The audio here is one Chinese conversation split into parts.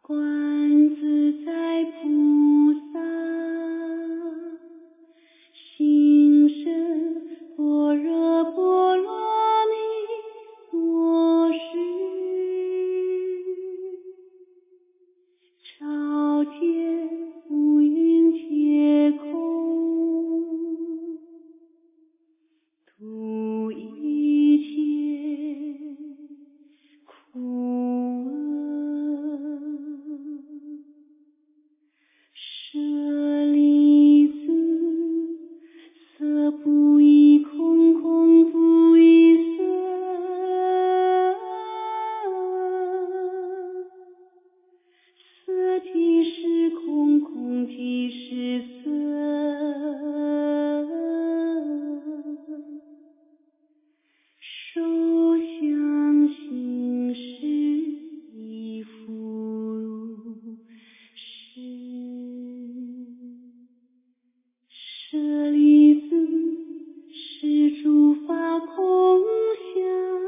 观自在菩萨，行深般若波罗蜜多时，照见五蕴皆空，度一切苦厄。舍利子，色不异空，空不异色，色即是空，空即是色，受想行识亦复如是。舍利子，是诸法空相，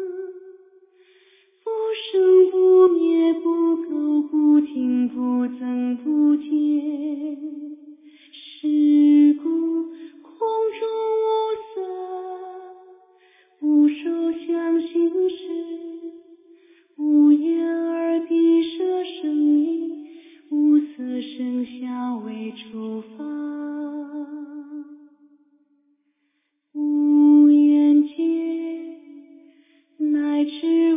不生不灭，不垢不净，不增不减。是故空中无色，无受想行识，无眼耳鼻舌身意，无色声香味触法，无眼界，乃至